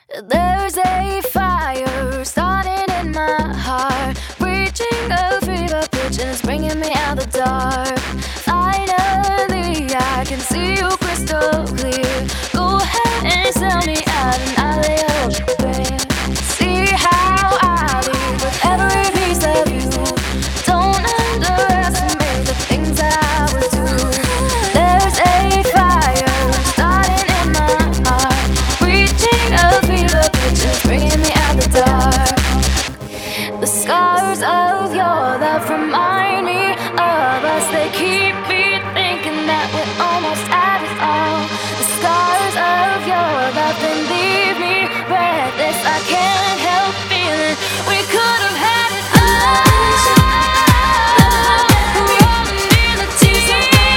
There's a fire starting in my heart, reaching a fever pitch and it's bringing me out the dark. Finally, I can see you crystal clear. Go ahead and sell me out and I'll lay you bare. See how I leave with every piece of you. Don't underestimate the things that I would do. There's a fire starting in my heart, reaching a fever pitch and bringing me out the dark. The scars of your love remind me of us. They keep me thinking that we're almost at it all. The scars of your love then leave me breathless. I can't help feeling we could have had it all. Rolling in the deep.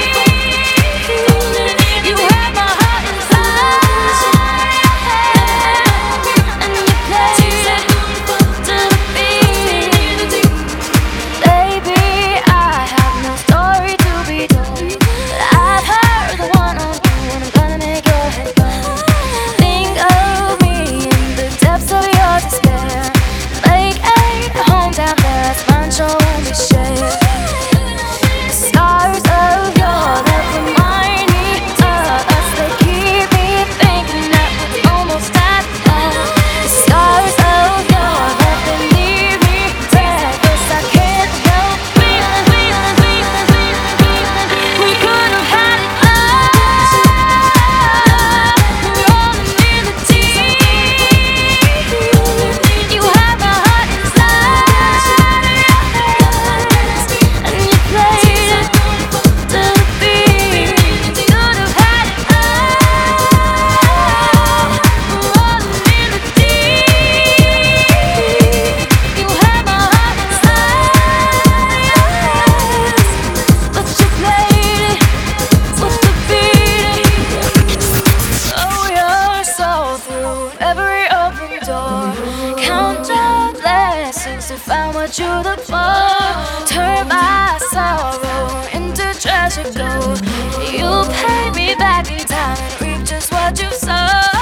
You had my heart inside, and you played it to the beat. Baby, I have no story to be told, but I've heard the one-on-one, and I'm gonna make your head go. Think of me in the depths of your despair. Like a hometown there, that's mine, so we share. The scars of your love remind me of us. They keep me thinking that we're almost at home. The scars of your love, they leave me breathless. I can't help feeling we could have had it all. Rolling in the deep. You had my heart inside, and you played it to the beat. Could have had it all. Rolling in the deep. You had my heart inside, but you played it with the beat. Oh, you're so through every open door. Count your blessings to find what you look for. Turn my sorrow into treasure gold. You pay me back in time and reap just what you sow.